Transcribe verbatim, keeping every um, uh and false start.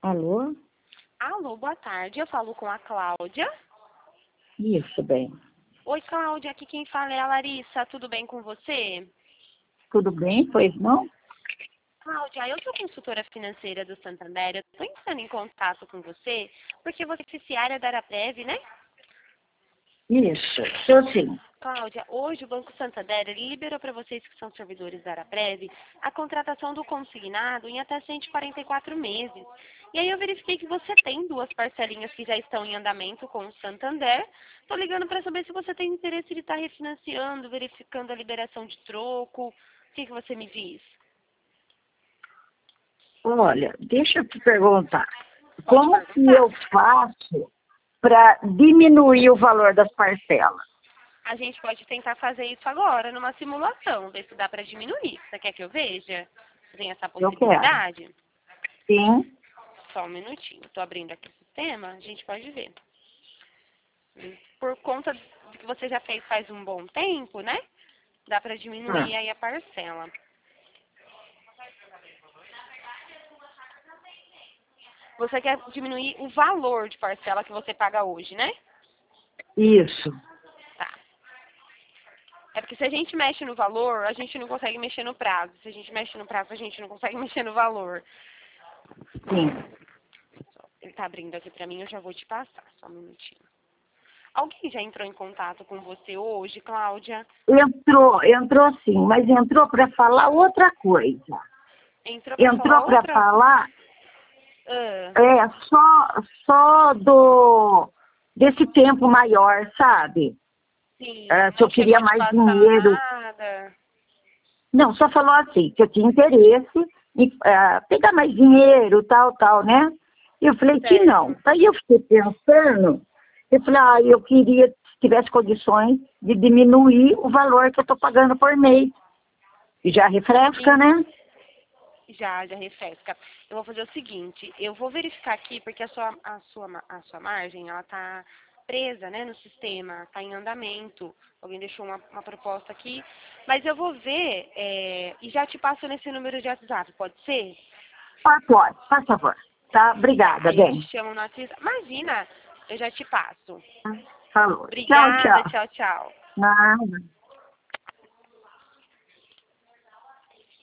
Alô? Alô, boa tarde. Eu falo com a Cláudia. Isso, bem. Oi, Cláudia. Aqui quem fala é a Larissa. Tudo bem com você? Tudo bem, pois não? Cláudia, eu sou consultora financeira do Santander. Eu estou entrando em contato com você porque você é beneficiária da Araprev, né? Isso, eu sim. Cláudia, hoje o Banco Santander ele liberou para vocês que são servidores da Araprev a contratação do consignado em até cento e quarenta e quatro meses. E aí eu verifiquei que você tem duas parcelinhas que já estão em andamento com o Santander. Estou ligando para saber se você tem interesse de estar refinanciando, verificando a liberação de troco. O que, que você me diz? Olha, deixa eu te perguntar. Pode Como que perguntar. eu faço para diminuir o valor das parcelas? A gente pode tentar fazer isso agora, numa simulação, ver se dá para diminuir. Você quer que eu veja? Tem essa Eu quero. possibilidade? Sim, Só um minutinho. Estou abrindo aqui o sistema, a gente pode ver. Por conta de que você já fez faz um bom tempo, né? Dá para diminuir ah, aí a parcela. Você quer diminuir o valor de parcela que você paga hoje, né? isso. Tá. É porque se a gente mexe no valor, a gente não consegue mexer no prazo. Se a gente mexe no prazo, a gente não consegue mexer no valor. Sim. Ele tá abrindo aqui pra mim, eu já vou te passar. Só um minutinho. Alguém já entrou em contato com você hoje, Cláudia? Entrou, entrou sim, mas entrou para falar outra coisa. Entrou pra falar Entrou para outra... falar Ah, é, só, só do desse tempo maior, sabe? sim, Ah, se eu não chegou queria a te mais passar dinheiro. nada. Não, só falou assim, que eu tinha interesse em ah, pegar mais dinheiro, tal, tal, né? E eu falei que não. Certo. Aí eu fiquei pensando, eu falei, ah, eu queria, se tivesse condições de diminuir o valor que eu estou pagando por mês. E já refresca, né? Já, já refresca. Eu vou fazer o seguinte, eu vou verificar aqui, porque a sua, a sua, ma- a sua margem, ela tá presa, né, no sistema, tá em andamento. Alguém deixou uma, uma proposta aqui, mas eu vou ver, é, e já te passo nesse número de WhatsApp, pode ser? Ah, pode, faz favor. Tá, Tá, obrigada, aí eu te bem. chamo no WhatsApp. Imagina, eu já te passo. Falou. Tchau, tchau. Obrigada, tchau, tchau. Nada.